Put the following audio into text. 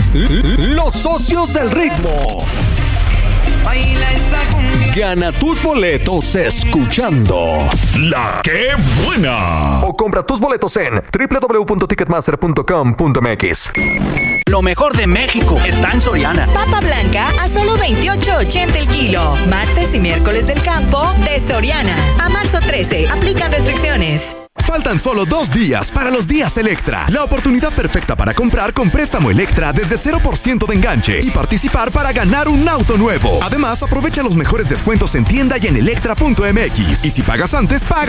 Los socios del ritmo. Baila esa cumbia. Gana tus boletos escuchando La Que Buena. O compra tus boletos en www.ticketmaster.com.mx. Lo mejor de México está en Soriana. Papa blanca a solo $28.80 el kilo. Martes y miércoles del campo de Soriana. A marzo 13, aplican restricciones. Faltan solo 2 días para los días Electra. La oportunidad perfecta para comprar con préstamo Electra desde 0% de enganche y participar para ganar un auto nuevo. Además, aprovecha los mejores descuentos en tienda y en electra.mx. Y si pagas antes, paga